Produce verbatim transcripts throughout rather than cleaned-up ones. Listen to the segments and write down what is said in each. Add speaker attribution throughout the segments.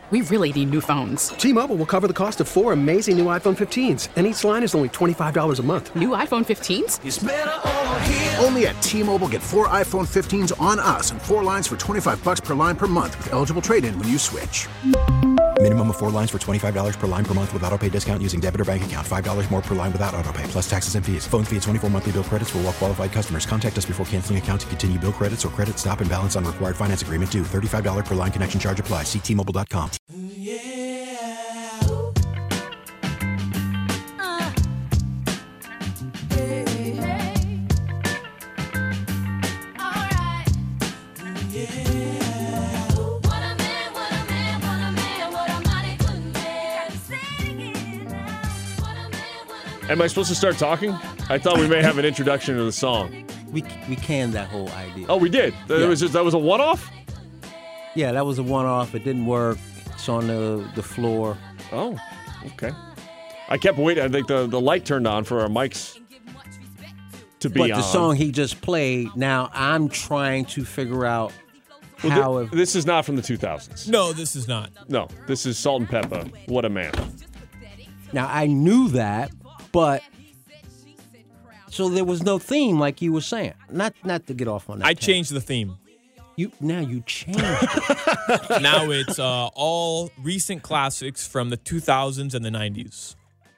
Speaker 1: We really need new phones.
Speaker 2: T-Mobile will cover the cost of four amazing new iPhone fifteens, and each line is only twenty-five dollars a month.
Speaker 1: New iPhone fifteens?
Speaker 3: It's better over here.
Speaker 4: Only at T-Mobile, get four iPhone fifteens on us and four lines for twenty-five dollars per line per month with eligible trade-in when you switch.
Speaker 5: Minimum of four lines for twenty-five dollars per line per month with autopay discount using debit or bank account. five dollars more per line without autopay, plus taxes and fees. Phone fee at twenty-four monthly bill credits for well-qualified customers. Contact us before canceling account to continue bill credits or credit stop and balance on required finance agreement due. thirty-five dollars per line connection charge applies. See T Mobile dot com.
Speaker 6: Am I supposed to start talking? I thought we may have an introduction to the song.
Speaker 7: We we canned that whole idea.
Speaker 6: Oh, we did? That,
Speaker 7: Yeah.
Speaker 6: was, just, that was a one-off?
Speaker 7: Yeah, that was a one-off. It didn't work. It's on the, the floor.
Speaker 6: Oh, okay. I kept waiting. I think the, the light turned on for our mics to be
Speaker 7: But
Speaker 6: on.
Speaker 7: the song he just played, now I'm trying to figure out
Speaker 6: Well,
Speaker 7: how...
Speaker 6: thi-
Speaker 7: it,
Speaker 6: this is not from the two thousands.
Speaker 8: No, this is not.
Speaker 6: No, this is Salt and Pepper. What a man.
Speaker 7: now, I knew that, but... So there was no theme like you were saying. Not not to get off on that.
Speaker 8: I
Speaker 7: tangent.
Speaker 8: changed the theme.
Speaker 7: You Now you changed it.
Speaker 8: Now it's uh, all recent classics from the two thousands and the nineties.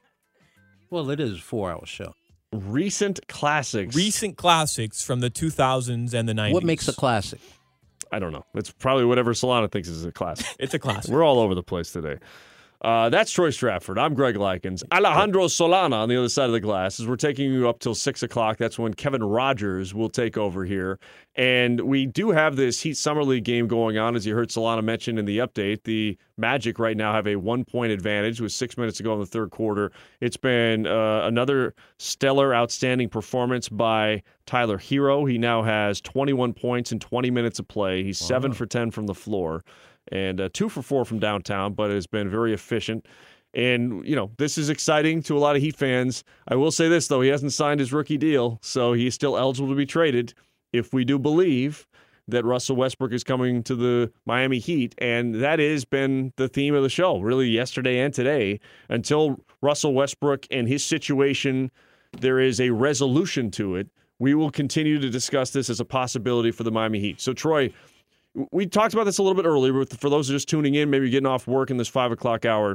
Speaker 7: Well, it is a four-hour show.
Speaker 6: Recent classics.
Speaker 8: Recent classics from the two thousands and the nineties.
Speaker 7: What makes a classic?
Speaker 6: I don't know. It's probably whatever Solana thinks is a classic.
Speaker 8: It's a classic.
Speaker 6: We're all over the place today. Uh, that's Troy Stratford. I'm Greg Likens. Alejandro Solana on the other side of the glass. As we're taking you up till six o'clock, that's when Kevin Rogers will take over here. And we do have this Heat Summer League game going on, as you heard Solana mention in the update. The Magic right now have a one-point advantage with six minutes to go in the third quarter. It's been uh, another stellar, outstanding performance by Tyler Hero. He now has twenty-one points in twenty minutes of play. He's seven for ten from the floor. And uh, two for four from downtown, but has been very efficient. And, you know, this is exciting to a lot of Heat fans. I will say this, though. He hasn't signed his rookie deal, so he's still eligible to be traded if we do believe that Russell Westbrook is coming to the Miami Heat. And that has been the theme of the show, really, yesterday and today. Until Russell Westbrook and his situation, there is a resolution to it. We will continue to discuss this as a possibility for the Miami Heat. So, Troy, we talked about this a little bit earlier, but for those just tuning in, maybe getting off work in this five o'clock hour,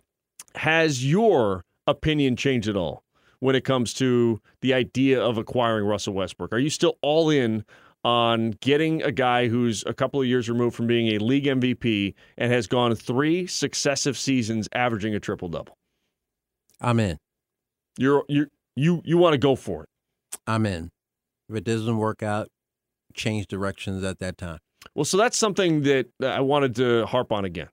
Speaker 6: has your opinion changed at all when it comes to the idea of acquiring Russell Westbrook? Are you still all in on getting a guy who's a couple of years removed from being a league M V P and has gone three successive seasons averaging a triple-double?
Speaker 7: I'm in.
Speaker 6: You're you you you want to go for it?
Speaker 7: I'm in. If it doesn't work out, change directions at that time.
Speaker 6: Well, so that's something that I wanted to harp on again,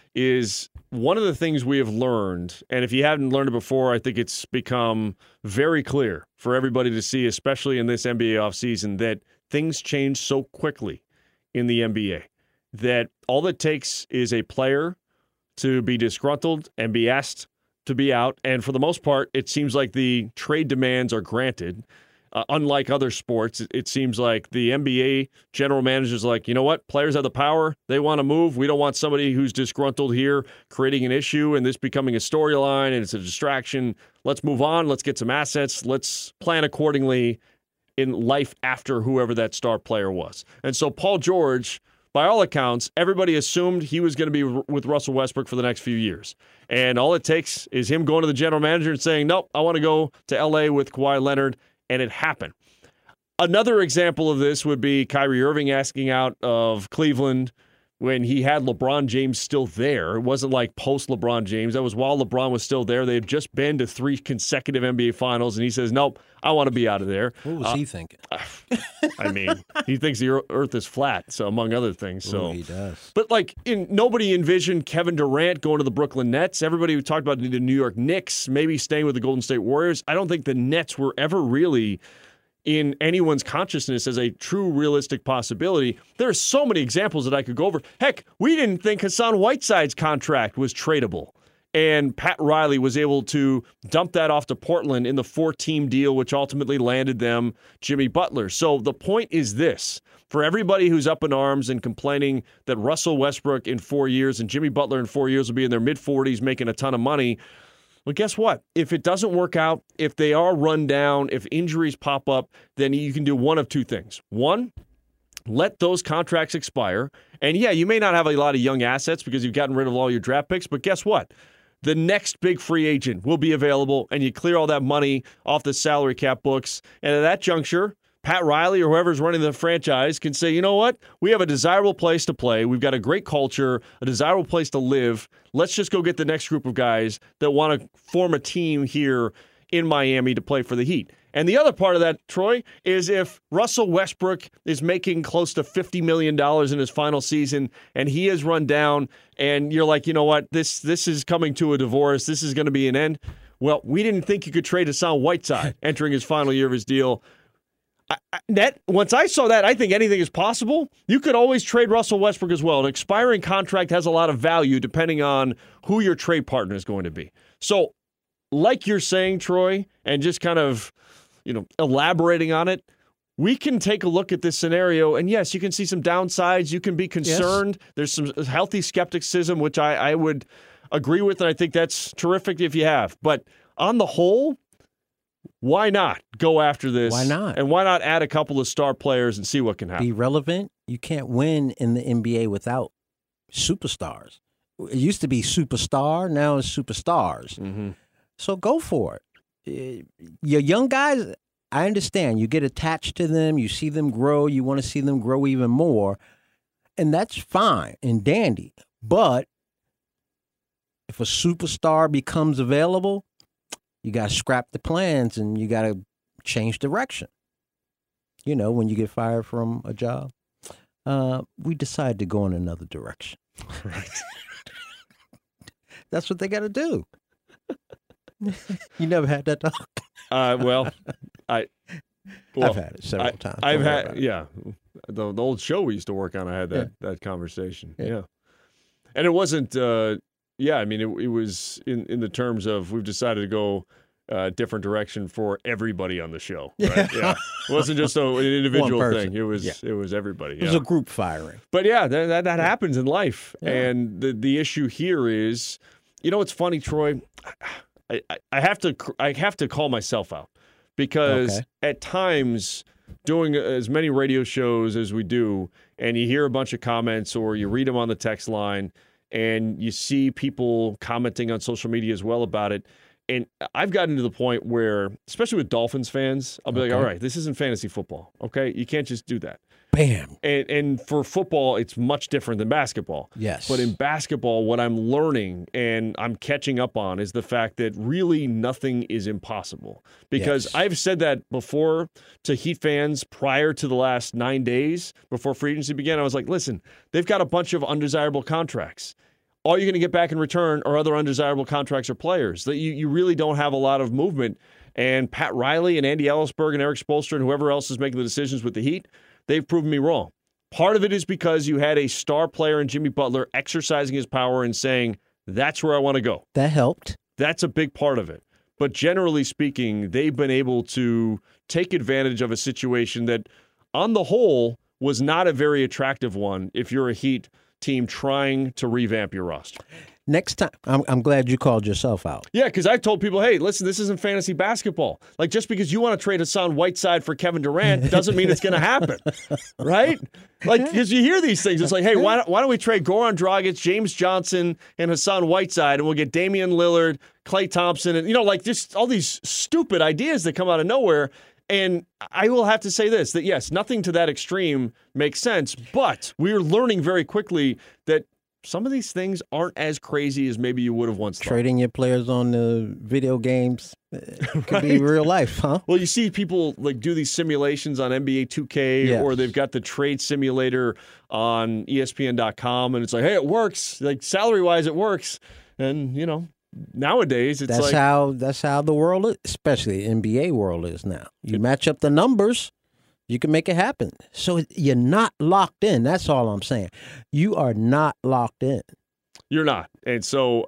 Speaker 6: is one of the things we have learned, and if you haven't learned it before, I think it's become very clear for everybody to see, especially in this N B A offseason, that things change so quickly in the N B A that all it takes is a player to be disgruntled and be asked to be out. And for the most part, it seems like the trade demands are granted. Uh, unlike other sports, it, it seems like the N B A general managers are like, you know what? Players have the power. They want to move. We don't want somebody who's disgruntled here creating an issue and this becoming a storyline and it's a distraction. Let's move on. Let's get some assets. Let's plan accordingly in life after whoever that star player was. And so Paul George, by all accounts, everybody assumed he was going to be with Russell Westbrook for the next few years. And all it takes is him going to the general manager and saying, nope, I want to go to L A with Kawhi Leonard. And it happened. Another example of this would be Kyrie Irving asking out of Cleveland when he had LeBron James still there. It wasn't like post-LeBron James. That was while LeBron was still there. They had just been to three consecutive N B A finals, and he says, nope, I want to be out of there.
Speaker 7: What was
Speaker 6: uh,
Speaker 7: he thinking?
Speaker 6: I mean, he thinks the earth is flat, so among other things. So
Speaker 7: Ooh, he does.
Speaker 6: But, like, in, nobody envisioned Kevin Durant going to the Brooklyn Nets. Everybody who talked about the New York Knicks, maybe staying with the Golden State Warriors. I don't think the Nets were ever really in anyone's consciousness as a true realistic possibility. There are so many examples that I could go over. Heck, we didn't think Hassan Whiteside's contract was tradable. And Pat Riley was able to dump that off to Portland in the four-team deal, which ultimately landed them Jimmy Butler. So the point is this. For everybody who's up in arms and complaining that Russell Westbrook in four years and Jimmy Butler in four years will be in their mid-forties making a ton of money, well, guess what? If it doesn't work out, if they are run down, if injuries pop up, then you can do one of two things. One, let those contracts expire. And yeah, you may not have a lot of young assets because you've gotten rid of all your draft picks, but guess what? The next big free agent will be available, and you clear all that money off the salary cap books. And at that juncture, Pat Riley or whoever's running the franchise can say, you know what? We have a desirable place to play. We've got a great culture, a desirable place to live. Let's just go get the next group of guys that want to form a team here in Miami to play for the Heat. And the other part of that, Troy, is if Russell Westbrook is making close to fifty million dollars in his final season and he is run down and you're like, you know what, this this is coming to a divorce, this is going to be an end. Well, we didn't think you could trade Hassan Whiteside entering his final year of his deal. I, I, that once I saw that, I think anything is possible. You could always trade Russell Westbrook as well. An expiring contract has a lot of value depending on who your trade partner is going to be. So, like you're saying, Troy, and just kind of, you know, elaborating on it, we can take a look at this scenario, and yes, you can see some downsides. You can be concerned. Yes. There's some healthy skepticism, which I, I would agree with, and I think that's terrific if you have. But on the whole, why not go after this?
Speaker 7: Why not?
Speaker 6: And why not add a couple of star players and see what can happen?
Speaker 7: Be relevant. You can't win in the N B A without superstars. It used to be superstar, now it's superstars.
Speaker 6: Mm-hmm.
Speaker 7: So go for it. Your young guys, I understand. You get attached to them. You see them grow. You want to see them grow even more. And that's fine and dandy. But if a superstar becomes available, you got to scrap the plans and you got to change direction. You know, when you get fired from a job, uh, we decide to go in another direction.
Speaker 6: Right.
Speaker 7: That's what they got to do. You never had that talk?
Speaker 6: Uh, well, I. Well,
Speaker 7: I've had it several
Speaker 6: I,
Speaker 7: times.
Speaker 6: I've had, yeah. The, the old show we used to work on, I had that,
Speaker 7: Yeah.
Speaker 6: that conversation.
Speaker 7: Yeah.
Speaker 6: Yeah. And it wasn't, uh, yeah, I mean, it, it was in, in the terms of we've decided to go a different direction for everybody on the show. Right? Yeah. It wasn't just a, an individual
Speaker 7: One
Speaker 6: thing. It was
Speaker 7: Yeah.
Speaker 6: it was everybody.
Speaker 7: It was
Speaker 6: yeah.
Speaker 7: a group firing.
Speaker 6: But yeah, that that, that happens in life.
Speaker 7: Yeah.
Speaker 6: And the the issue here is, you know, what's funny, Troy? I, I, I have to I have to call myself out because
Speaker 7: Okay.
Speaker 6: at times doing as many radio shows as we do, and you hear a bunch of comments or you read them on the text line, and you see people commenting on social media as well about it. And I've gotten to the point where, especially with Dolphins fans, I'll be
Speaker 7: Okay.
Speaker 6: like, all right, this isn't fantasy football, okay? You can't just do that.
Speaker 7: Bam.
Speaker 6: And, and for football, it's much different than basketball.
Speaker 7: Yes.
Speaker 6: But in basketball, what I'm learning and I'm catching up on is the fact that really nothing is impossible. Because
Speaker 7: Yes.
Speaker 6: I've said that before to Heat fans prior to the last nine days before free agency began. I was like, listen, they've got a bunch of undesirable contracts. All you're going to get back in return are other undesirable contracts or players. That you, you really don't have a lot of movement. And Pat Riley and Andy Ellisberg and Eric Spoelstra and whoever else is making the decisions with the Heat, they've proven me wrong. Part of it is because you had a star player in Jimmy Butler exercising his power and saying, that's where I want to go.
Speaker 7: That helped.
Speaker 6: That's a big part of it. But generally speaking, they've been able to take advantage of a situation that, on the whole, was not a very attractive one if you're a Heat team trying to revamp your roster.
Speaker 7: Next time, I'm, I'm glad you called yourself out.
Speaker 6: Yeah, because I've told people, hey, listen, this isn't fantasy basketball. Like, just because you want to trade Hassan Whiteside for Kevin Durant doesn't mean it's going to happen, right? Like, because you hear these things. It's like, hey, why don't, why don't we trade Goran Dragic, James Johnson, and Hassan Whiteside, and we'll get Damian Lillard, Klay Thompson, and, you know, like, just all these stupid ideas that come out of nowhere. And I will have to say this, that yes, nothing to that extreme makes sense, but we're learning very quickly that some of these things aren't as crazy as maybe you would have once thought.
Speaker 7: Trading your players on the video games uh, could
Speaker 6: Right?
Speaker 7: be real life, huh?
Speaker 6: Well, you see people like do these simulations on N B A two K,
Speaker 7: Yes.
Speaker 6: or they've got the trade simulator on E S P N dot com, and it's like, hey, it works. Like salary-wise, it works. And, you know, nowadays it's
Speaker 7: That's
Speaker 6: like,
Speaker 7: how that's how the world is, especially the N B A world is now. You match up the numbers, you can make it happen. So you're not locked in. That's all I'm saying. You are not locked in.
Speaker 6: you're not. And so, again,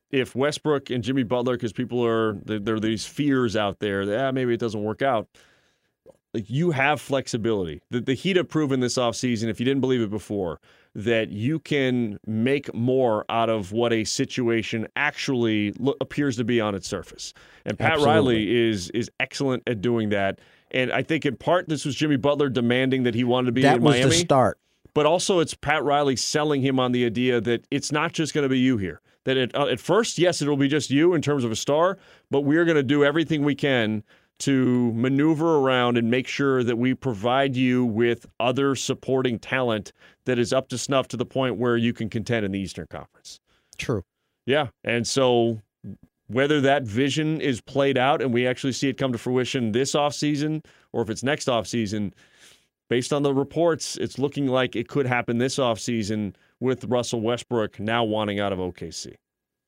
Speaker 6: if Westbrook and Jimmy Butler, because people are, there, there are these fears out there that ah, maybe it doesn't work out. Like, you have flexibility. The, the Heat have proven this offseason, if you didn't believe it before, that you can make more out of what a situation actually lo- appears to be on its surface. And Pat
Speaker 7: Absolutely.
Speaker 6: Riley is is excellent at doing that. And I think in part this was Jimmy Butler demanding that he wanted to be
Speaker 7: That
Speaker 6: in
Speaker 7: was
Speaker 6: Miami.
Speaker 7: the start.
Speaker 6: But also it's Pat Riley selling him on the idea that it's not just going to be you here. That it, uh, at first, yes, it'll be just you in terms of a star, but we're going to do everything we can to maneuver around and make sure that we provide you with other supporting talent that is up to snuff to the point where you can contend in the Eastern Conference.
Speaker 7: True.
Speaker 6: Yeah, and so whether that vision is played out and we actually see it come to fruition this offseason or if it's next offseason, based on the reports, it's looking like it could happen this offseason with Russell Westbrook now wanting out of O K C.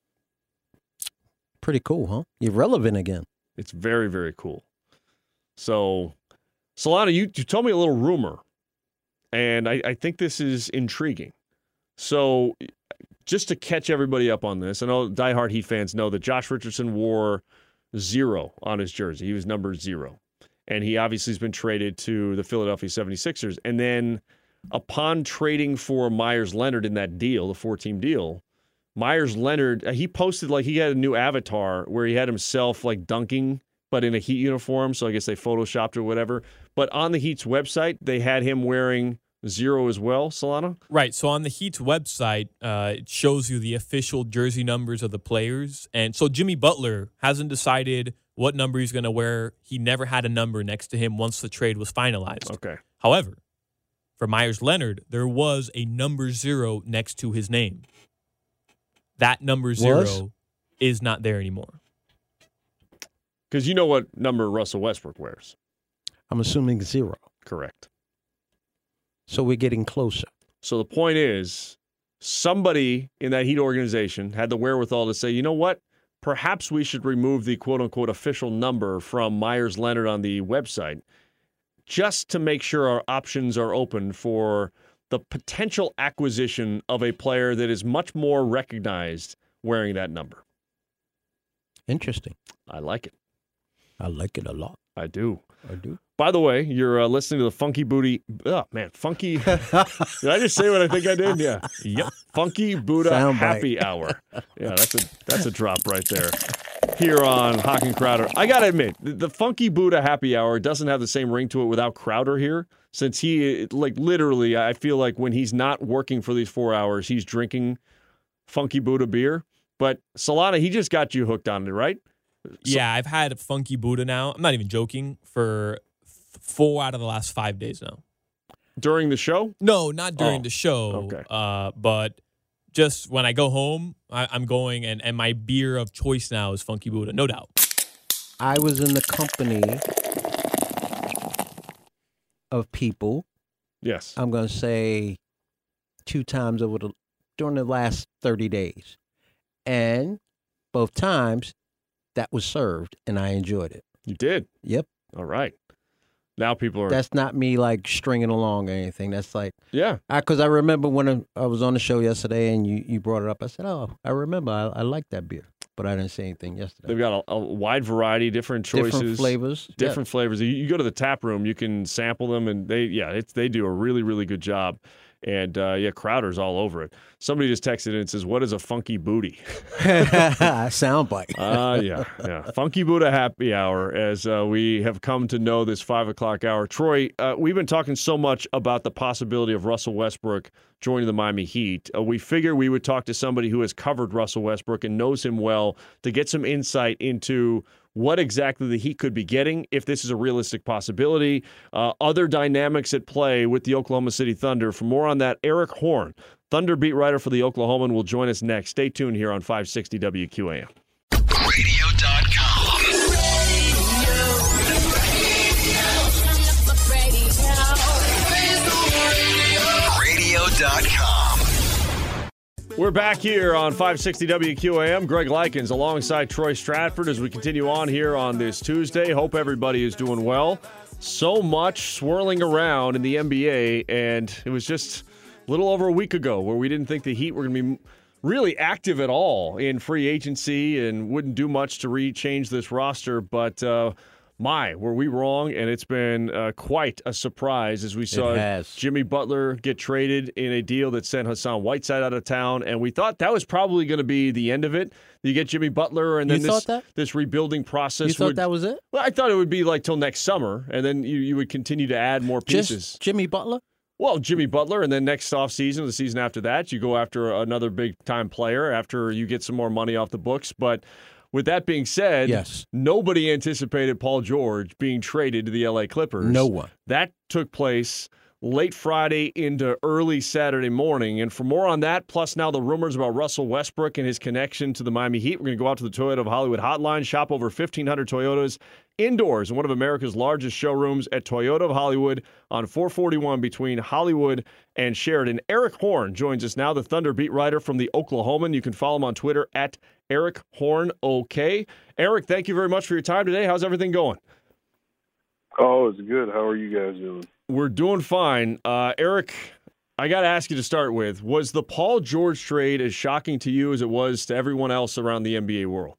Speaker 7: Pretty cool, huh? You're relevant again.
Speaker 6: It's very, very cool. So, Solana, you, you told me a little rumor, and I, I think this is intriguing. So, just to catch everybody up on this, I know diehard Heat fans know that Josh Richardson wore zero on his jersey. He was number zero. And he obviously has been traded to the Philadelphia seventy-sixers. And then upon trading for Myers Leonard in that deal, the four-team deal, Myers Leonard, he posted like he had a new avatar where he had himself like dunking, but in a Heat uniform. So I guess they photoshopped or whatever. But on the Heat's website, they had him wearing zero as well, Solana?
Speaker 8: Right. So on the Heat's website, uh, it shows you the official jersey numbers of the players. And so Jimmy Butler hasn't decided what number he's going to wear. He never had a number next to him once the trade was finalized.
Speaker 6: Okay.
Speaker 8: However, for Myers Leonard, there was a number zero next to his name. That number zero
Speaker 7: Was?
Speaker 8: is not there anymore.
Speaker 6: Because you know what number Russell Westbrook wears.
Speaker 7: I'm assuming zero.
Speaker 6: Correct.
Speaker 7: So we're getting closer.
Speaker 6: So the point is, somebody in that Heat organization had the wherewithal to say, you know what? Perhaps we should remove the quote-unquote official number from Myers Leonard on the website just to make sure our options are open for the potential acquisition of a player that is much more recognized wearing that number.
Speaker 7: Interesting.
Speaker 6: I like it.
Speaker 7: I like it a lot.
Speaker 6: I do.
Speaker 7: I do.
Speaker 6: By the way, you're uh, listening to the Funky Booty. Oh, man, Funky. Did I just say what I think I did? Yeah. Yep. Funky Buddha
Speaker 7: Soundbite.
Speaker 6: Happy Hour. Yeah, that's a that's a drop right there. Here on Hawk and Crowder. I got to admit, the, the Funky Buddha Happy Hour doesn't have the same ring to it without Crowder here, since he, like, literally, I feel like when he's not working for these four hours, he's drinking Funky Buddha beer. But Solana, he just got you hooked on it, right? So,
Speaker 8: yeah, I've had Funky Buddha now. I'm not even joking, for f- four out of the last five days now.
Speaker 6: During the show?
Speaker 8: No, not during
Speaker 6: Oh,
Speaker 8: the show.
Speaker 6: okay.
Speaker 8: Uh, but just when I go home, I, I'm going, and, and my beer of choice now is Funky Buddha, no doubt.
Speaker 7: I was in the company of people,
Speaker 6: Yes.
Speaker 7: I'm going to say two times over the during the last thirty days. And both times that was served and I enjoyed it.
Speaker 6: You did?
Speaker 7: Yep.
Speaker 6: All right. Now people are...
Speaker 7: That's not me like stringing along or anything. That's like,
Speaker 6: yeah.
Speaker 7: because I, I remember when I, I was on the show yesterday and you, you brought it up. I said, oh, I remember. I, I like that beer. But I didn't say anything yesterday.
Speaker 6: They've got a, a wide variety, different choices.
Speaker 7: Different flavors.
Speaker 6: Different flavors. You, you go to the tap room, you can sample them, and they, yeah, it's, they do a really, really good job. And, uh, yeah, Crowder's all over it. Somebody just texted in and says, what is a funky booty?
Speaker 7: Yeah. Soundbite.
Speaker 6: Ah, uh, yeah, yeah. Funky Buddha Happy Hour, as uh, we have come to know this five o'clock hour. Troy, uh, we've been talking so much about the possibility of Russell Westbrook joining the Miami Heat. Uh, we figured we would talk to somebody who has covered Russell Westbrook and knows him well to get some insight into what exactly the Heat could be getting, if this is a realistic possibility, uh, other dynamics at play with the Oklahoma City Thunder. For more on that, Eric Horn, Thunder beat writer for the Oklahoman, will join us next. Stay tuned here on five sixty W Q A M.
Speaker 3: radio dot com. radio dot com.
Speaker 6: We're back here on five sixty W Q A M. Greg Likens alongside Troy Stratford as we continue on here on this Tuesday. Hope everybody is doing well. So much swirling around in the N B A, and it was just a little over a week ago where we didn't think the Heat were going to be really active at all in free agency and wouldn't do much to re-change this roster. But uh, my, were we wrong? And it's been uh, quite a surprise as we saw Jimmy Butler get traded in a deal that sent Hassan Whiteside out of town. And we thought that was probably going to be the end of it. You get Jimmy Butler, and then
Speaker 7: you
Speaker 6: this,
Speaker 7: that?
Speaker 6: this rebuilding process.
Speaker 7: You thought
Speaker 6: would,
Speaker 7: that was it?
Speaker 6: Well, I thought it would be like till next summer, and then you, you would continue to add more pieces.
Speaker 7: Just Jimmy Butler?
Speaker 6: Well, Jimmy Butler, and then next offseason, the season after that, you go after another big-time player after you get some more money off the books. But with that being said,
Speaker 7: yes.
Speaker 6: nobody anticipated Paul George being traded to the L A Clippers.
Speaker 7: No one.
Speaker 6: That took place late Friday into early Saturday morning. And for more on that, plus now the rumors about Russell Westbrook and his connection to the Miami Heat, we're going to go out to the Toyota of Hollywood hotline, shop over fifteen hundred Toyotas indoors in one of America's largest showrooms at Toyota of Hollywood on four forty-one between Hollywood and Sheridan. Eric Horn joins us now, the Thunder beat writer from the Oklahoman. You can follow him on Twitter at Eric Horn OK. Eric, thank you very much for your time today. How's everything going?
Speaker 9: Oh, it's good. How are you guys doing?
Speaker 6: We're doing fine. Uh, Eric, I got to ask you to start with, was the Paul George trade as shocking to you as it was to everyone else around the N B A world?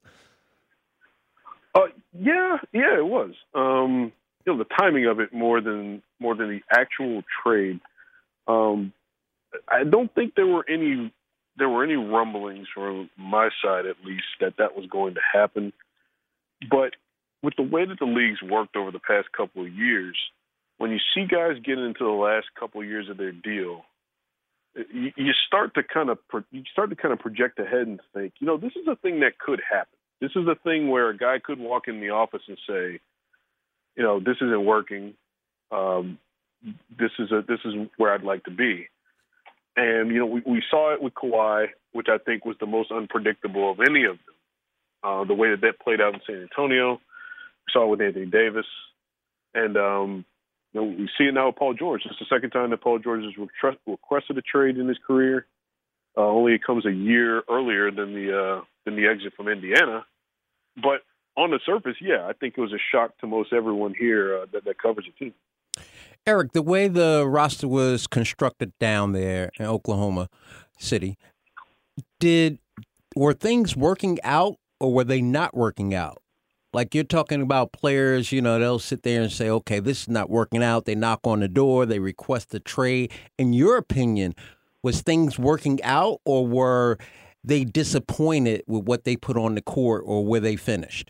Speaker 9: Uh, yeah, yeah, it was. Um, you know, the timing of it more than more than the actual trade. Um, I don't think there were any there were any rumblings from my side, at least, that that was going to happen. But with the way that the league's worked over the past couple of years, when you see guys get into the last couple of years of their deal, you, you start to kind of you start to kind of project ahead and think, you know, this is a thing that could happen. This is a thing where a guy could walk in the office and say, you know, this isn't working. Um, this is a this is where I'd like to be. And you know, we, we saw it with Kawhi, which I think was the most unpredictable of any of them. Uh, the way that that played out in San Antonio, we saw it with Anthony Davis, and um, you know, we see it now with Paul George. It's the second time that Paul George has requested a trade in his career. Uh, only it comes a year earlier than the uh, than the exit from Indiana. But on the surface, yeah, I think it was a shock to most everyone here uh, that, that covers the team.
Speaker 7: Eric, the way the roster was constructed down there in Oklahoma City, did were things working out or were they not working out? Like you're talking about players, you know, they'll sit there and say, okay, this is not working out. They knock on the door. They request a trade. In your opinion, was things working out or were they disappointed with what they put on the court or where they finished?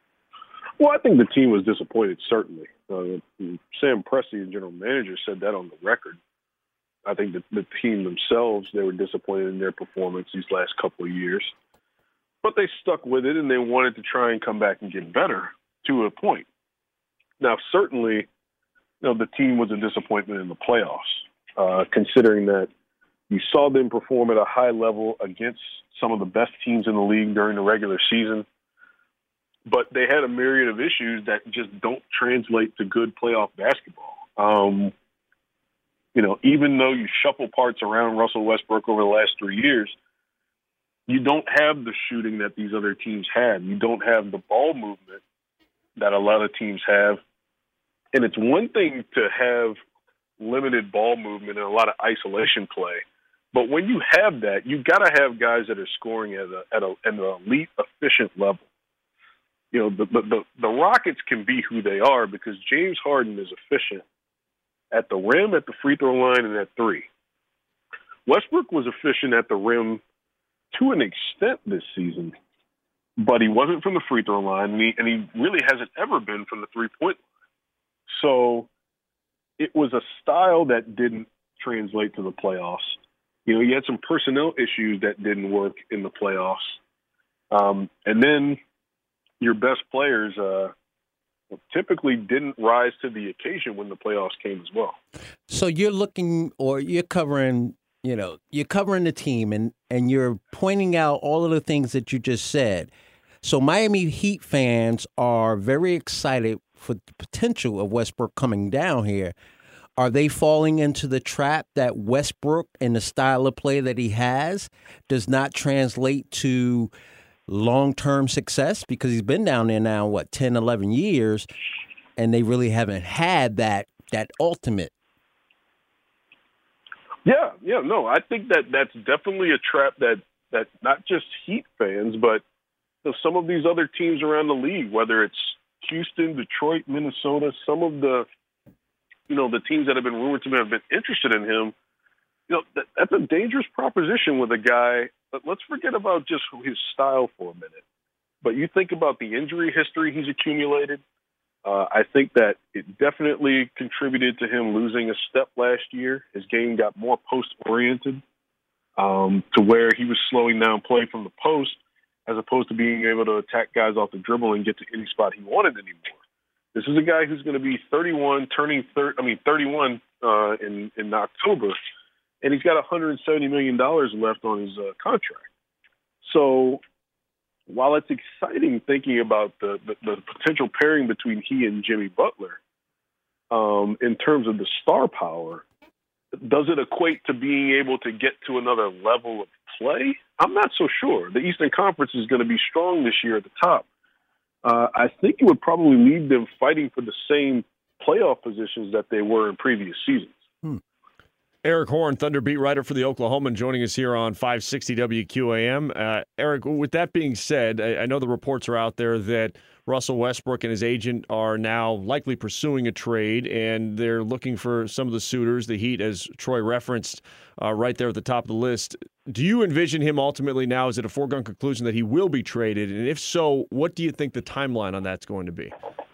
Speaker 9: Well, I think the team was disappointed, certainly. Uh, Sam Presti, the general manager, said that on the record. I think that the team themselves, they were disappointed in their performance these last couple of years. But they stuck with it, and they wanted to try and come back and get better to a point. Now, certainly, you know, the team was a disappointment in the playoffs, uh, considering that you saw them perform at a high level against some of the best teams in the league during the regular season. But they had a myriad of issues that just don't translate to good playoff basketball. Um, you know, even though you shuffle parts around Russell Westbrook over the last three years, you don't have the shooting that these other teams had. You don't have the ball movement that a lot of teams have. And it's one thing to have limited ball movement and a lot of isolation play. But when you have that, you've got to have guys that are scoring at, a, at, a, at an elite, efficient level. You know, the, the, the, the Rockets can be who they are because James Harden is efficient at the rim, at the free throw line, and at three. Westbrook was efficient at the rim to an extent this season, but he wasn't from the free throw line, and he, and he really hasn't ever been from the three-point line. So it was a style that didn't translate to the playoffs. You know, he had some personnel issues that didn't work in the playoffs. Um, and then your best players uh, typically didn't rise to the occasion when the playoffs came as well.
Speaker 7: So you're looking, or you're covering, you know, you're covering the team and, and you're pointing out all of the things that you just said. So Miami Heat fans are very excited for the potential of Westbrook coming down here. Are they falling into the trap that Westbrook and the style of play that he has does not translate to long-term success? Because he's been down there now, what, ten, eleven years, and they really haven't had that that ultimate.
Speaker 9: Yeah, yeah, no, I think that that's definitely a trap that that not just Heat fans, but you know, some of these other teams around the league, whether it's Houston, Detroit, Minnesota, some of the, you know, the teams that have been rumored to have been interested in him, you know, that, that's a dangerous proposition with a guy. But let's forget about just his style for a minute. But you think about the injury history he's accumulated. Uh, I think that it definitely contributed to him losing a step last year. His game got more post-oriented um, to where he was slowing down play from the post as opposed to being able to attack guys off the dribble and get to any spot he wanted anymore. This is a guy who's going to be thirty-one, turning thir- I mean thirty-one uh, in in October, and he's got one hundred seventy million dollars left on his uh, contract. So while it's exciting thinking about the, the, the potential pairing between he and Jimmy Butler, um, in terms of the star power, does it equate to being able to get to another level of play? I'm not so sure. The Eastern Conference is going to be strong this year at the top. Uh, I think it would probably leave them fighting for the same playoff positions that they were in previous seasons.
Speaker 7: Hmm.
Speaker 6: Eric Horn, Thunder beat writer for the Oklahoman, joining us here on five sixty W Q A M. Uh, Eric, with that being said, I, I know the reports are out there that Russell Westbrook and his agent are now likely pursuing a trade, and they're looking for some of the suitors, the Heat, as Troy referenced, uh, right there at the top of the list. Do you envision him ultimately now? Is it a foregone conclusion that he will be traded? And if so, what do you think the timeline on that's going to be?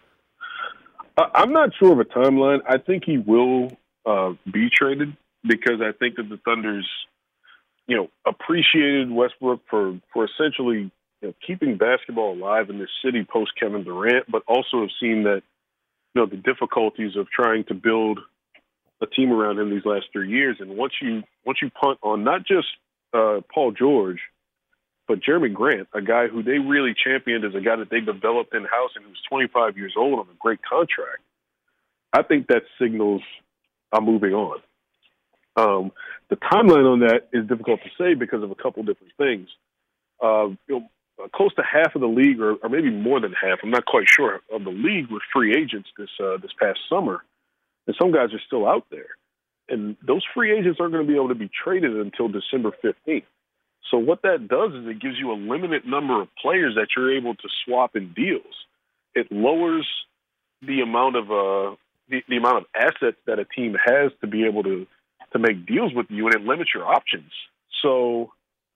Speaker 9: I'm not sure of a timeline. I think he will uh, be traded because I think that the Thunder's, you know, appreciated Westbrook for, for essentially you know, keeping basketball alive in this city post Kevin Durant, but also have seen that, you know, the difficulties of trying to build a team around him these last three years. And once you once you punt on not just uh, Paul George, but Jeremy Grant, a guy who they really championed as a guy that they developed in-house and who's twenty-five years old on a great contract, I think that signals I'm moving on. Um, the timeline on that is difficult to say because of a couple different things. Uh, you know, close to half of the league, or, or maybe more than half, I'm not quite sure, of the league were free agents this uh, this past summer, and some guys are still out there. And those free agents aren't going to be able to be traded until December fifteenth. So what that does is it gives you a limited number of players that you're able to swap in deals. It lowers the amount of uh, the, the amount of assets that a team has to be able to to make deals with you, and it limits your options. So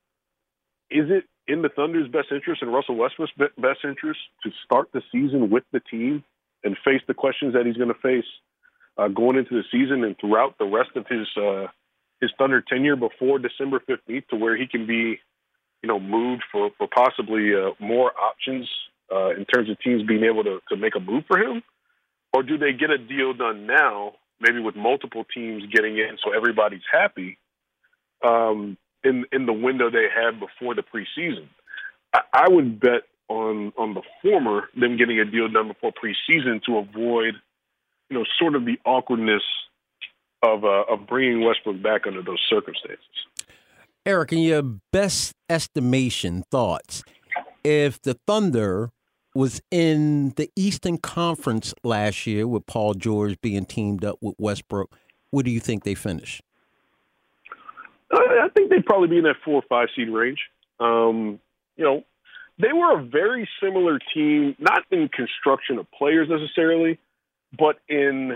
Speaker 9: is it in the Thunder's best interest and Russell Westbrook's best interest to start the season with the team and face the questions that he's going to face uh, going into the season and throughout the rest of his uh, his Thunder tenure before December fifteenth, to where he can be, you know, moved for, for possibly uh, more options uh, in terms of teams being able to, to make a move for him? Or do they get a deal done now, maybe with multiple teams getting in so everybody's happy, um, in in the window they had before the preseason? I, I would bet on on the former, them getting a deal done before preseason to avoid, you know, sort of the awkwardness of uh, of bringing Westbrook back under those circumstances.
Speaker 7: Eric, in your best estimation, thoughts, if the Thunder was in the Eastern Conference last year with Paul George being teamed up with Westbrook, where do you think they finish?
Speaker 9: I think they'd probably be in that four or five seed range. Um, you know, they were a very similar team, not in construction of players necessarily, but in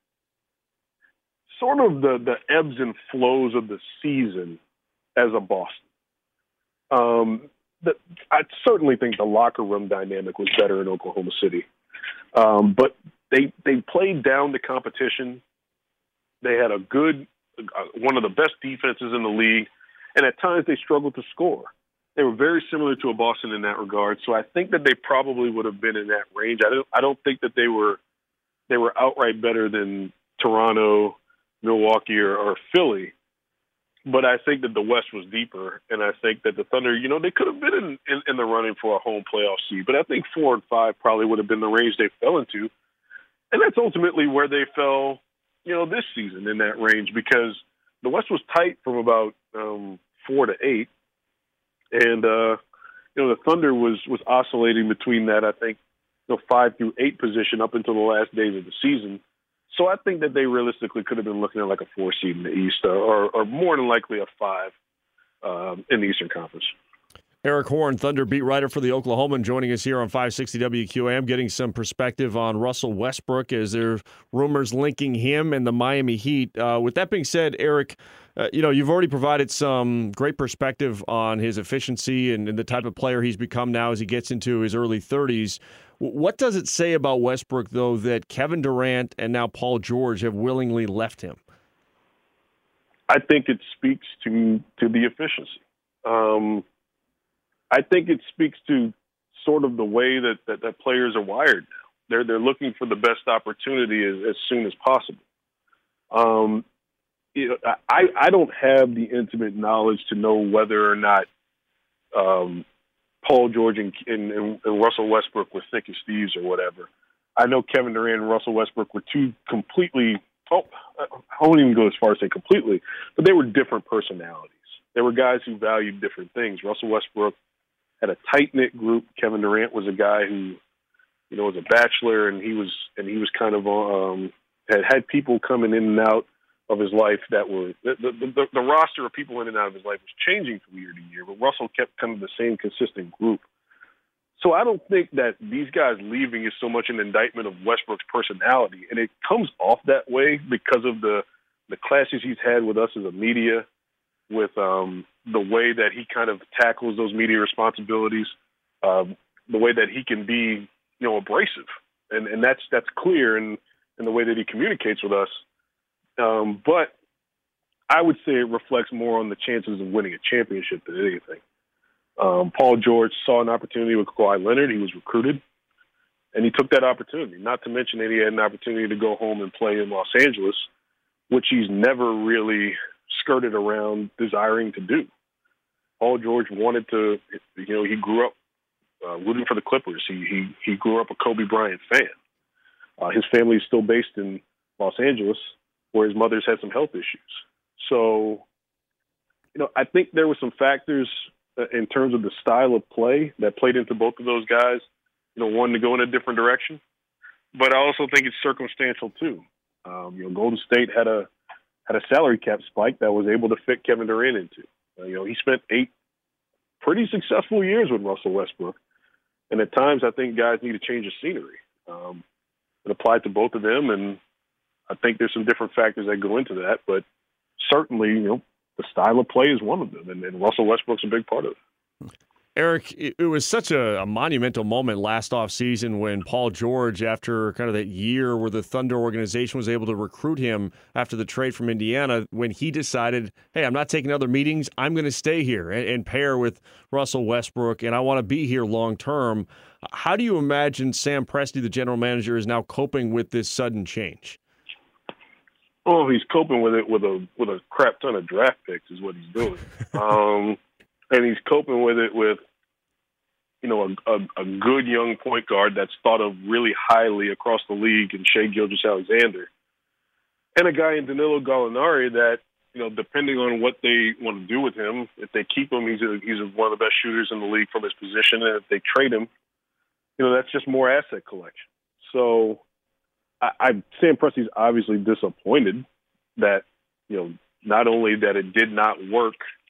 Speaker 9: sort of the, the ebbs and flows of the season as a Boston. Um, the, I certainly think the locker room dynamic was better in Oklahoma City. Um, but they they played down the competition. They had a good, uh, one of the best defenses in the league, and at times they struggled to score. They were very similar to a Boston in that regard. So I think that they probably would have been in that range. I don't I don't think that they were they were outright better than Toronto, Milwaukee, or, or Philly. But I think that the West was deeper, and I think that the Thunder, you know, they could have been in, in, in the running for a home playoff seed. But I think four and five probably would have been the range they fell into. And that's ultimately where they fell, you know, this season in that range, because the West was tight from about um, four to eight. And, uh, you know, the Thunder was, was oscillating between that, I think, you know, five through eight position up until the last days of the season. So I think that they realistically could have been looking at like a four seed in the East, or, or more than likely a five um, in the Eastern Conference.
Speaker 6: Eric Horn, Thunder beat writer for the Oklahoman, joining us here on five sixty W Q A M, getting some perspective on Russell Westbrook as there are rumors linking him and the Miami Heat. Uh, with that being said, Eric, uh, you know, you've already provided some great perspective on his efficiency and, and the type of player he's become now as he gets into his early thirties. What does it say about Westbrook, though, that Kevin Durant and now Paul George have willingly left him?
Speaker 9: I think it speaks to to the efficiency. Um, I think it speaks to sort of the way that, that, that players are wired now. They're they're looking for the best opportunity as, as soon as possible. Um, you know, I I don't have the intimate knowledge to know whether or not um, Paul George and, and, and Russell Westbrook were thick as thieves or whatever. I know Kevin Durant and Russell Westbrook were two completely. Oh, I won't even go as far as say completely, but they were different personalities. They were guys who valued different things. Russell Westbrook had a tight-knit group. Kevin Durant was a guy who, you know, was a bachelor, and he was and he was kind of um, had had people coming in and out of his life that were the, the, the, the roster of people in and out of his life was changing from year to year, but Russell kept kind of the same consistent group. So I don't think that these guys leaving is so much an indictment of Westbrook's personality, and it comes off that way because of the the clashes he's had with us as a media, with um, the way that he kind of tackles those media responsibilities, um, the way that he can be, you know, abrasive, and and that's that's clear in in the way that he communicates with us. Um, but I would say it reflects more on the chances of winning a championship than anything. Um, Paul George saw an opportunity with Kawhi Leonard. He was recruited, and he took that opportunity, not to mention that he had an opportunity to go home and play in Los Angeles, which he's never really skirted around desiring to do. Paul George wanted to, you know, he grew up uh, rooting for the Clippers. He, he, he grew up a Kobe Bryant fan. Uh, his family is still based in Los Angeles, where his mother's had some health issues. So, you know, I think there were some factors in terms of the style of play that played into both of those guys, you know, wanting to go in a different direction. But I also think it's circumstantial too. Um, you know, Golden State had a had a salary cap spike that was able to fit Kevin Durant into. Uh, you know, he spent eight pretty successful years with Russell Westbrook, and at times I think guys need to change the scenery. Um, it applied to both of them, and I think there's some different factors that go into that. But certainly, you know, the style of play is one of them, and, and Russell Westbrook's a big part of it.
Speaker 6: Eric, it, it was such a, a monumental moment last offseason when Paul George, after kind of that year where the Thunder organization was able to recruit him after the trade from Indiana, when he decided, hey, I'm not taking other meetings, I'm going to stay here and, and pair with Russell Westbrook, and I want to be here long term. How do you imagine Sam Presti, the general manager, is now coping with this sudden change?
Speaker 9: Oh, he's coping with it with a with a crap ton of draft picks is what he's doing, um, and he's coping with it with, you know, a, a, a good young point guard that's thought of really highly across the league in Shai Gilgeous-Alexander, and a guy in Danilo Gallinari that, you know, depending on what they want to do with him, if they keep him, he's a, he's a, one of the best shooters in the league from his position, and if they trade him, you know, that's just more asset collection. So. I, I Sam Presti's obviously disappointed that, you know, not only that it did not work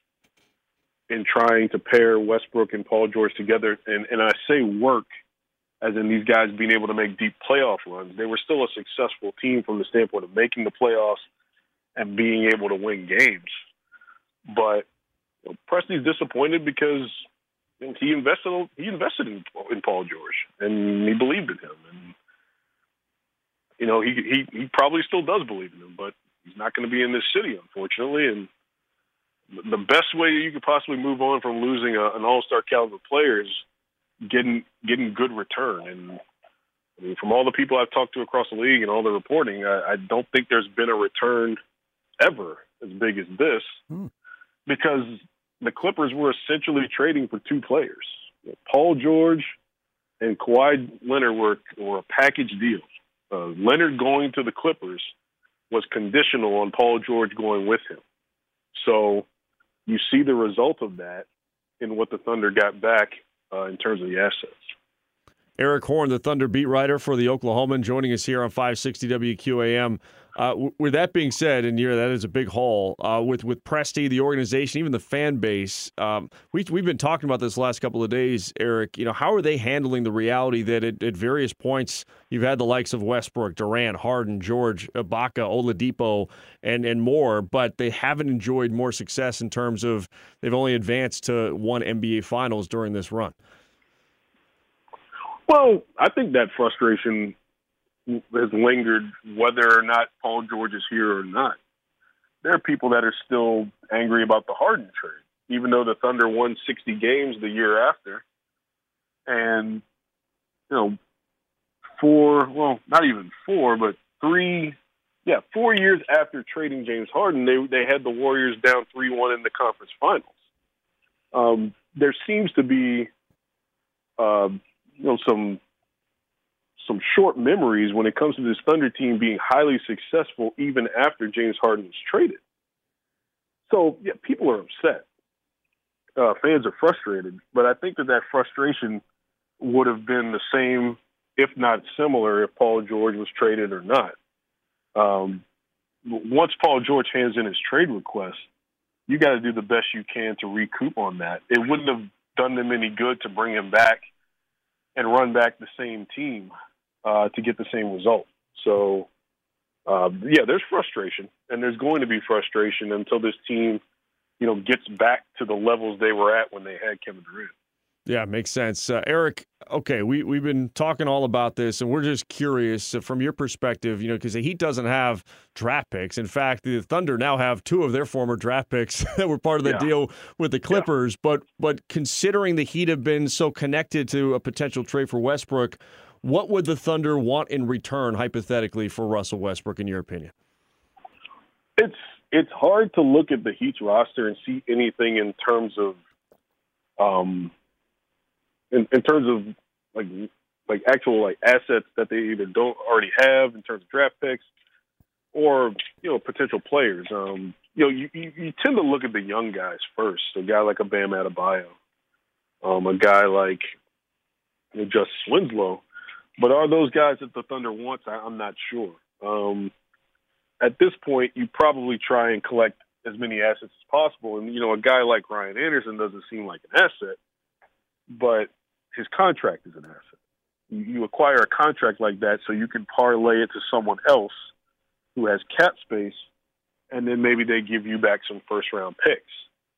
Speaker 9: in trying to pair Westbrook and Paul George together, and, and I say work as in these guys being able to make deep playoff runs. They were still a successful team from the standpoint of making the playoffs and being able to win games. But you know, Presti's disappointed because you know, he invested he invested in, in Paul George, and he believed in him. And you know, he, he he probably still does believe in him, but he's not going to be in this city, unfortunately. And the best way you could possibly move on from losing a, an all-star caliber player is getting getting good return. And I mean, from all the people I've talked to across the league and all the reporting, I, I don't think there's been a return ever as big as this, hmm. because the Clippers were essentially trading for two players. Paul George and Kawhi Leonard were, were a package deal. Uh, Leonard going to the Clippers was conditional on Paul George going with him. So you see the result of that in what the Thunder got back uh, in terms of the assets.
Speaker 6: Eric Horn, the Thunder beat writer for the Oklahoman, joining us here on five sixty W Q A M. Uh, w- with that being said, and yeah, that is a big haul. Uh, with with Presti, the organization, even the fan base, um, we we've been talking about this the last couple of days, Eric. You know, how are they handling the reality that at, at various points you've had the likes of Westbrook, Durant, Harden, George, Ibaka, Oladipo, and and more, but they haven't enjoyed more success in terms of they've only advanced to one N B A Finals during this run.
Speaker 9: Well, I think that frustration has lingered whether or not Paul George is here or not. There are people that are still angry about the Harden trade, even though the Thunder won sixty games the year after. And, you know, four, well, not even four, but three, yeah, four years after trading James Harden, they they had the Warriors down three one in the conference finals. Um, there seems to be, uh, you know, some some short memories when it comes to this Thunder team being highly successful even after James Harden was traded. So, yeah, people are upset. Uh, fans are frustrated. But I think that that frustration would have been the same, if not similar, if Paul George was traded or not. Um, once Paul George hands in his trade request, you got to do the best you can to recoup on that. It wouldn't have done them any good to bring him back and run back the same team uh, to get the same result. So, uh, yeah, there's frustration, and there's going to be frustration until this team, you know, gets back to the levels they were at when they had Kevin Durant.
Speaker 6: Yeah, makes sense. Uh, Eric, okay, we, we've been talking all about this, and we're just curious uh, from your perspective, you know, because the Heat doesn't have draft picks. In fact, the Thunder now have two of their former draft picks that were part of the
Speaker 9: Yeah.
Speaker 6: deal with the Clippers. Yeah. But but considering the Heat have been so connected to a potential trade for Westbrook, what would the Thunder want in return, hypothetically, for Russell Westbrook, in your opinion?
Speaker 9: It's it's hard to look at the Heat's roster and see anything in terms of um – In, in terms of like like actual like assets that they either don't already have in terms of draft picks or, you know, potential players. Um, you know, you, you, you tend to look at the young guys first. A guy like a Bam Adebayo, um, a guy like you know, Justice Winslow. But are those guys that the Thunder wants? I, I'm not sure. Um, at this point, you probably try and collect as many assets as possible. And, you know, a guy like Ryan Anderson doesn't seem like an asset, but his contract is an asset. You, you acquire a contract like that so you can parlay it to someone else who has cap space, and then maybe they give you back some first-round picks.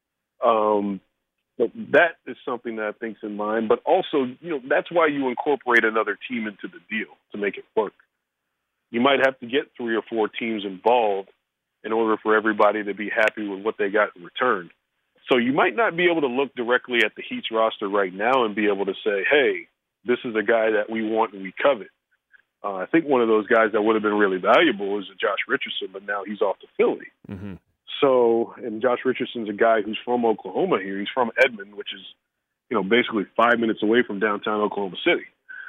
Speaker 9: Um, but that is something that I think's in mind. But also, you know, that's why you incorporate another team into the deal to make it work. You might have to get three or four teams involved in order for everybody to be happy with what they got in return. So you might not be able to look directly at the Heat's roster right now and be able to say, hey, this is a guy that we want and we covet. Uh, I think one of those guys that would have been really valuable is Josh Richardson, but now he's off to Philly.
Speaker 6: Mm-hmm.
Speaker 9: So, and Josh Richardson's a guy who's from Oklahoma here. He's from Edmond, which is, you know, basically five minutes away from downtown Oklahoma City.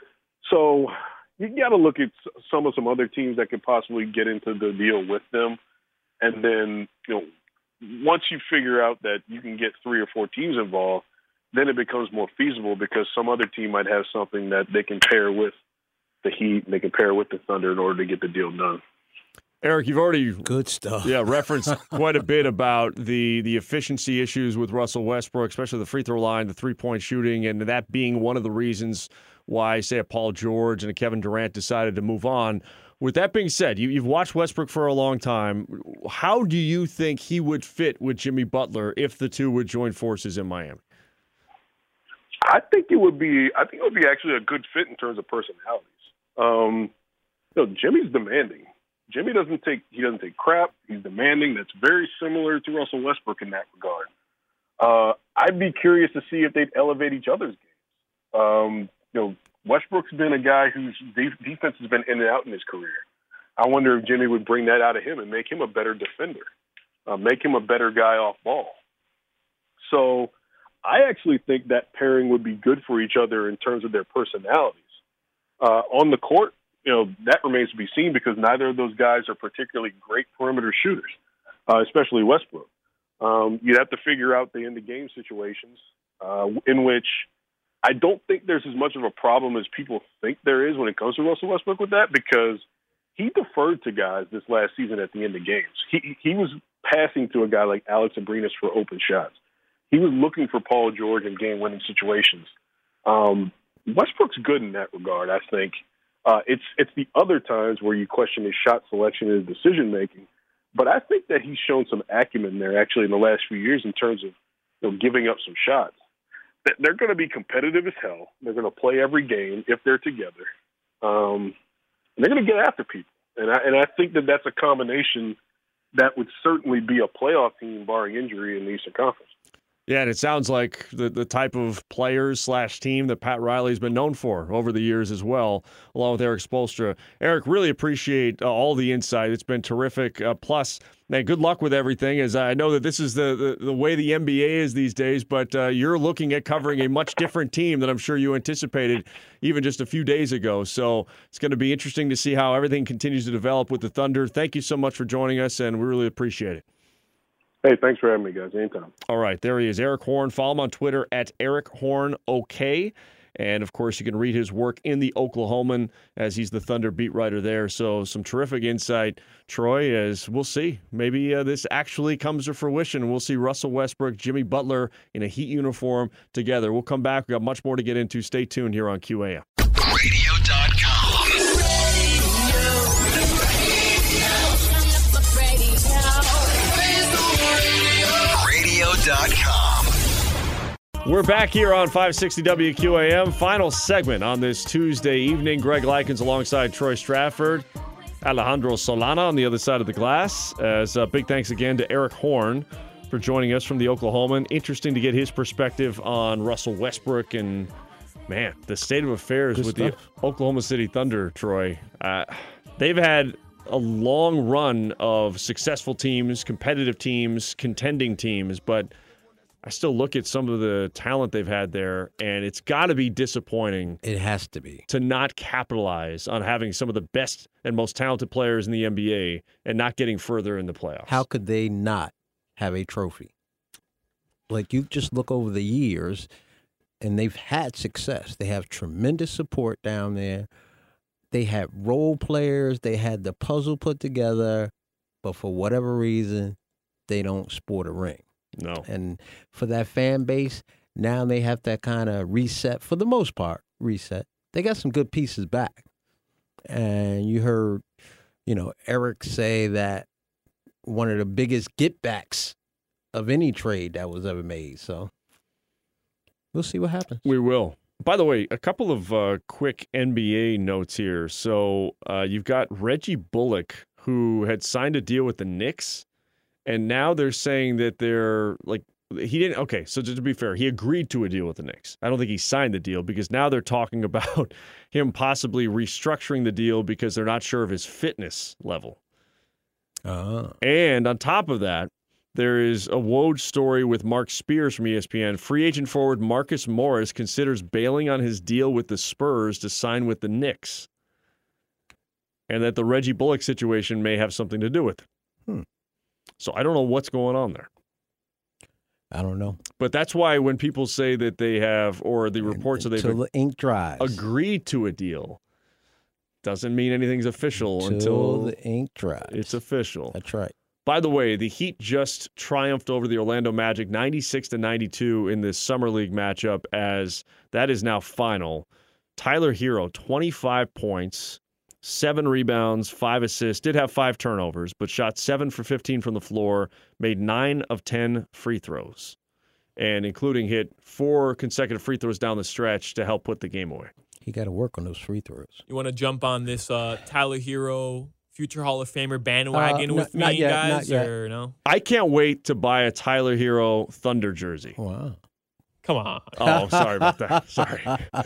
Speaker 9: So you got to look at some of some other teams that could possibly get into the deal with them. And then, you know, once you figure out that you can get three or four teams involved, then it becomes more feasible because some other team might have something that they can pair with the Heat and they can pair with the Thunder in order to get the deal done.
Speaker 6: Eric, you've already
Speaker 7: good stuff.
Speaker 6: Yeah, referenced quite a bit about the the efficiency issues with Russell Westbrook, especially the free throw line, the three-point shooting, and that being one of the reasons why, say, a Paul George and a Kevin Durant decided to move on. With that being said, you, you've watched Westbrook for a long time. How do you think he would fit with Jimmy Butler if the two would join forces in Miami?
Speaker 9: I think it would be. I think it would be actually a good fit in terms of personalities. Um, you know, Jimmy's demanding. Jimmy doesn't take. He doesn't take crap. He's demanding. That's very similar to Russell Westbrook in that regard. Uh, I'd be curious to see if they'd elevate each other's games. Um, you know. Westbrook's been a guy whose defense has been in and out in his career. I wonder if Jimmy would bring that out of him and make him a better defender, uh, make him a better guy off ball. So I actually think that pairing would be good for each other in terms of their personalities. Uh, on the court, you know, that remains to be seen because neither of those guys are particularly great perimeter shooters, uh, especially Westbrook. Um, you'd have to figure out the end-of-game situations uh, in which I don't think there's as much of a problem as people think there is when it comes to Russell Westbrook with that because he deferred to guys this last season at the end of games. He he was passing to a guy like Alex Abrinas for open shots. He was looking for Paul George in game-winning situations. Um, Westbrook's good in that regard, I think. Uh, it's it's the other times where you question his shot selection and his decision-making. But I think that he's shown some acumen there, actually, in the last few years in terms of you know, giving up some shots. They're going to be competitive as hell. They're going to play every game if they're together. Um, and they're going to get after people. And I, and I think that that's a combination that would certainly be a playoff team, barring injury, in the Eastern Conference.
Speaker 6: Yeah, and it sounds like the, the type of players slash team that Pat Riley's been known for over the years as well, along with Eric Spoelstra. Eric, really appreciate uh, all the insight. It's been terrific. Uh, plus, man, good luck with everything, as I know that this is the, the, the way the N B A is these days, but uh, you're looking at covering a much different team than I'm sure you anticipated even just a few days ago. So it's going to be interesting to see how everything continues to develop with the Thunder. Thank you so much for joining us, and we really appreciate it.
Speaker 9: Hey, thanks for having me, guys. Anytime.
Speaker 6: All right, there he is, Eric Horn. Follow him on Twitter at Eric Horn OK. And, of course, you can read his work in the Oklahoman as he's the Thunder beat writer there. So some terrific insight, Troy, as we'll see. Maybe uh, this actually comes to fruition. We'll see Russell Westbrook, Jimmy Butler in a Heat uniform together. We'll come back. We've got much more to get into. Stay tuned here on Q A M.
Speaker 3: radio dot com. radio dot com.
Speaker 6: We're back here on five sixty W Q A M. Final segment on this Tuesday evening. Greg Likens alongside Troy Stratford. Alejandro Solana on the other side of the glass. As uh, big thanks again to Eric Horn for joining us from the Oklahoman. Interesting to get his perspective on Russell Westbrook and, man, the state of affairs
Speaker 7: Good
Speaker 6: with
Speaker 7: stuff.
Speaker 6: the Oklahoma City Thunder, Troy. Uh, they've had a long run of successful teams, competitive teams, contending teams, but I still look at some of the talent they've had there, and it's got to be disappointing.
Speaker 7: It has to be.
Speaker 6: To not capitalize on having some of the best and most talented players in the N B A and not getting further in the playoffs.
Speaker 7: How could they not have a trophy? Like, you just look over the years, and they've had success. They have tremendous support down there. They had role players. They had the puzzle put together, but for whatever reason, they don't sport a ring.
Speaker 6: No.
Speaker 7: And for that fan base, now they have that kind of reset, for the most part, reset. They got some good pieces back. And you heard, you know, Eric say that one of the biggest get-backs of any trade that was ever made. So we'll see what happens.
Speaker 6: We will. By the way, a couple of uh, quick N B A notes here. So uh, you've got Reggie Bullock, who had signed a deal with the Knicks, and now they're saying that they're like he didn't. Okay, so just to be fair, he agreed to a deal with the Knicks. I don't think he signed the deal because now they're talking about him possibly restructuring the deal because they're not sure of his fitness level.
Speaker 7: Uh-huh.
Speaker 6: And on top of that, there is a Woj story with Mark Spears from E S P N. Free agent forward Marcus Morris considers bailing on his deal with the Spurs to sign with the Knicks. And that the Reggie Bullock situation may have something to do with it.
Speaker 7: Hmm.
Speaker 6: So I don't know what's going on there.
Speaker 7: I don't know.
Speaker 6: But that's why when people say that they have, or the reports that they've
Speaker 7: Until the ink dries.
Speaker 6: agreed to a deal, doesn't mean anything's official
Speaker 7: Until
Speaker 6: until
Speaker 7: the ink dries.
Speaker 6: it's official.
Speaker 7: That's right.
Speaker 6: By the way, the Heat just triumphed over the Orlando Magic ninety-six to ninety-two in this Summer League matchup, as that is now final. Tyler Hero, twenty-five points, seven rebounds, five assists, did have five turnovers, but shot seven for fifteen from the floor, made nine of ten free throws, and including hit four consecutive free throws down the stretch to help put the game away.
Speaker 7: He got to work on those free throws.
Speaker 8: You want to jump on this uh, Tyler Hero future Hall of Famer bandwagon
Speaker 7: Uh,
Speaker 8: with
Speaker 7: not- not
Speaker 8: me,
Speaker 7: yet,
Speaker 8: guys?
Speaker 7: not yet.
Speaker 8: Or no?
Speaker 6: I can't wait to buy a Tyler Hero Thunder jersey.
Speaker 7: Wow.
Speaker 8: Come on.
Speaker 6: Oh, sorry about that. Sorry.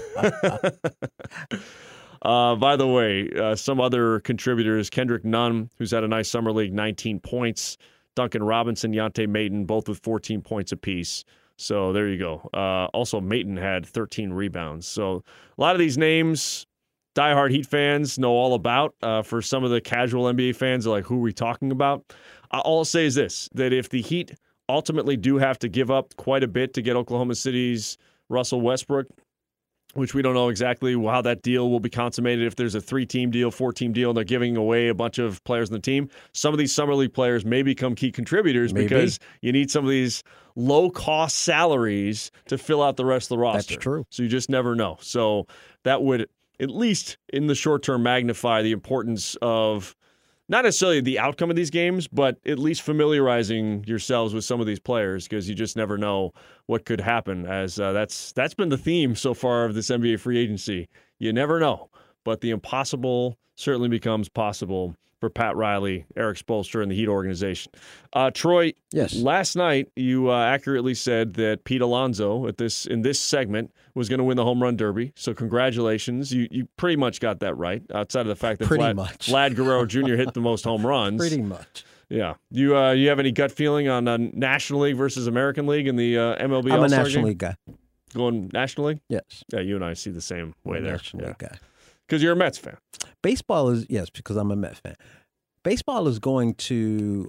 Speaker 6: uh, by the way, uh, some other contributors, Kendrick Nunn, who's had a nice summer league, nineteen points. Duncan Robinson, Yante Maton, both with fourteen points apiece. So there you go. Uh, also, Maton had thirteen rebounds. So a lot of these names, diehard Heat fans know all about. Uh, for some of the casual N B A fans, they're like, who are we talking about? All I'll say is this, that if the Heat ultimately do have to give up quite a bit to get Oklahoma City's Russell Westbrook, which we don't know exactly how that deal will be consummated. If there's a three-team deal, four-team deal, and they're giving away a bunch of players in the team, some of these Summer League players may become key contributors
Speaker 7: Maybe.
Speaker 6: because you need some of these low-cost salaries to fill out the rest of the roster.
Speaker 7: That's true.
Speaker 6: So you just never know. So that would, at least in the short term, magnify the importance of not necessarily the outcome of these games, but at least familiarizing yourselves with some of these players, because you just never know what could happen. As uh, that's that's been the theme so far of this N B A free agency. You never know, but the impossible certainly becomes possible for Pat Riley, Eric Spoelstra, and the Heat organization. Uh, Troy,
Speaker 7: yes.
Speaker 6: Last night you uh, accurately said that Pete Alonso at this in this segment was going to win the home run derby. So congratulations, you you pretty much got that right. Outside of the fact that
Speaker 7: Pretty
Speaker 6: Vlad,
Speaker 7: much.
Speaker 6: Vlad Guerrero Junior hit the most home runs.
Speaker 7: Pretty much.
Speaker 6: Yeah. You uh, you have any gut feeling on uh, National League versus American League in the uh, M L B
Speaker 7: I'm
Speaker 6: All-Star
Speaker 7: a National
Speaker 6: game?
Speaker 7: League guy.
Speaker 6: Going National League?
Speaker 7: Yes.
Speaker 6: Yeah, you and I see the same way
Speaker 7: I'm a
Speaker 6: there.
Speaker 7: National
Speaker 6: Yeah.
Speaker 7: League guy.
Speaker 6: Because you're a Mets fan.
Speaker 7: Baseball is, yes, because I'm a Mets fan. Baseball is going to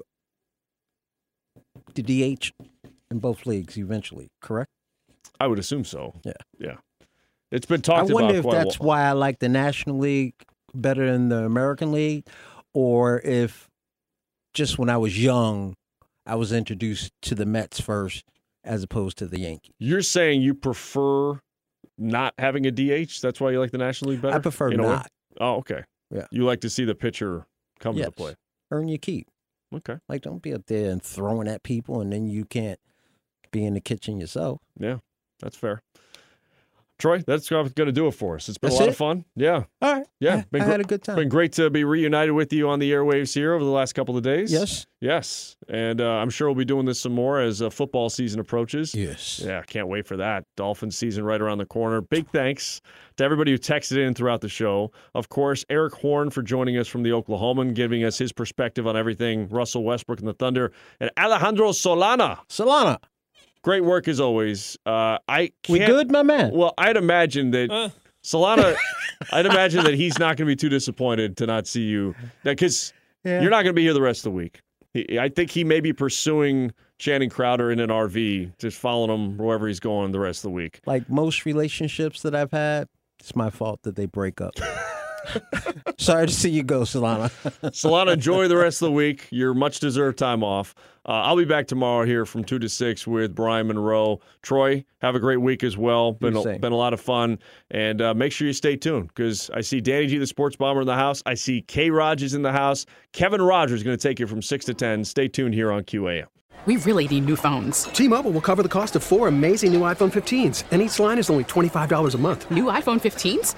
Speaker 7: the D H in both leagues eventually, correct?
Speaker 6: I would assume so.
Speaker 7: Yeah.
Speaker 6: Yeah. It's been talked about.
Speaker 7: I wonder if
Speaker 6: quite a
Speaker 7: that's
Speaker 6: while.
Speaker 7: why I like the National League better than the American League, or if just when I was young, I was introduced to the Mets first as opposed to the Yankees.
Speaker 6: You're saying you prefer not having a D H? That's why you like the National League better?
Speaker 7: I prefer
Speaker 6: in a way?
Speaker 7: not.
Speaker 6: Oh, okay.
Speaker 7: Yeah.
Speaker 6: You like to see the pitcher come
Speaker 7: Yes.
Speaker 6: to play.
Speaker 7: Earn your keep.
Speaker 6: Okay.
Speaker 7: Like, don't be up there and throwing at people, and then you can't be in the kitchen yourself.
Speaker 6: Yeah, that's fair. Troy, that's going to do it for us. It's been
Speaker 7: That's
Speaker 6: a lot
Speaker 7: it?
Speaker 6: of fun. Yeah.
Speaker 7: All right.
Speaker 6: Yeah.
Speaker 7: I,
Speaker 6: been
Speaker 7: I
Speaker 6: gr-
Speaker 7: had a good time.
Speaker 6: Been great to be reunited with you on the airwaves here over the last couple of days.
Speaker 7: Yes.
Speaker 6: Yes. And uh, I'm sure we'll be doing this some more as uh, football season approaches.
Speaker 7: Yes.
Speaker 6: Yeah, can't wait for that. Dolphins season right around the corner. Big thanks to everybody who texted in throughout the show. Of course, Eric Horn for joining us from the Oklahoman, giving us his perspective on everything Russell Westbrook and the Thunder. And Alejandro Solana.
Speaker 7: Solana.
Speaker 6: Great work as always. Uh, I can't,
Speaker 7: We good, my man?
Speaker 6: Well, I'd imagine that
Speaker 8: Uh.
Speaker 6: Solana, I'd imagine that he's not going to be too disappointed to not see you. Because
Speaker 7: Yeah.
Speaker 6: you're not going to be here the rest of the week. He, I think he may be pursuing Channing Crowder in an R V, just following him wherever he's going the rest of the week.
Speaker 7: Like most relationships that I've had, it's my fault that they break up. Sorry to see you go, Solana.
Speaker 6: Solana, enjoy the rest of the week. Your much-deserved time off. Uh, I'll be back tomorrow here from two to six with Brian Monroe. Troy, have a great week as well. Been a,
Speaker 7: same.
Speaker 6: been a lot of fun. And uh, make sure you stay tuned because I see Danny G, the sports bomber, in the house. I see K. Rogers in the house. Kevin Rogers is going to take you from six to ten. Stay tuned here on Q A M.
Speaker 1: We really need new phones.
Speaker 2: T-Mobile will cover the cost of four amazing new iPhone fifteens, and each line is only twenty-five dollars a month.
Speaker 1: New iPhone fifteens?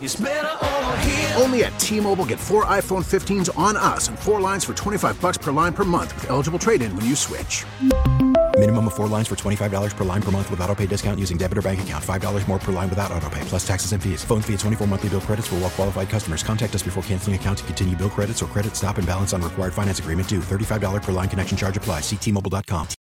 Speaker 4: Only at T-Mobile, get four iPhone fifteens on us and four lines for twenty-five bucks per line per month with eligible trade-in when you switch.
Speaker 5: Minimum of four lines for twenty-five dollars per line per month with autopay discount using debit or bank account. five dollars more per line without autopay, plus taxes and fees. Phone fee at twenty-four monthly bill credits for well-qualified customers. Contact us before canceling account to continue bill credits or credit stop and balance on required finance agreement due. thirty-five dollars per line connection charge applies. See T Mobile dot com.